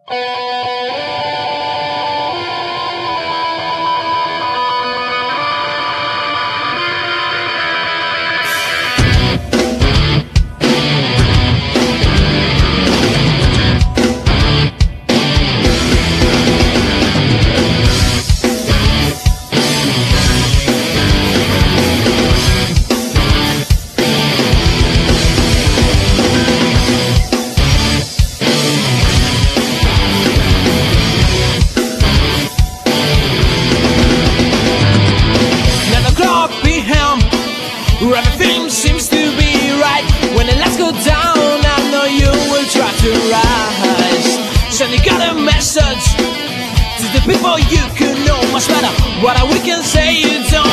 Everything seems to be right. When the lights go down, I know you will try to rise. Sending out a message to the people you could know much better. What we can say, you don't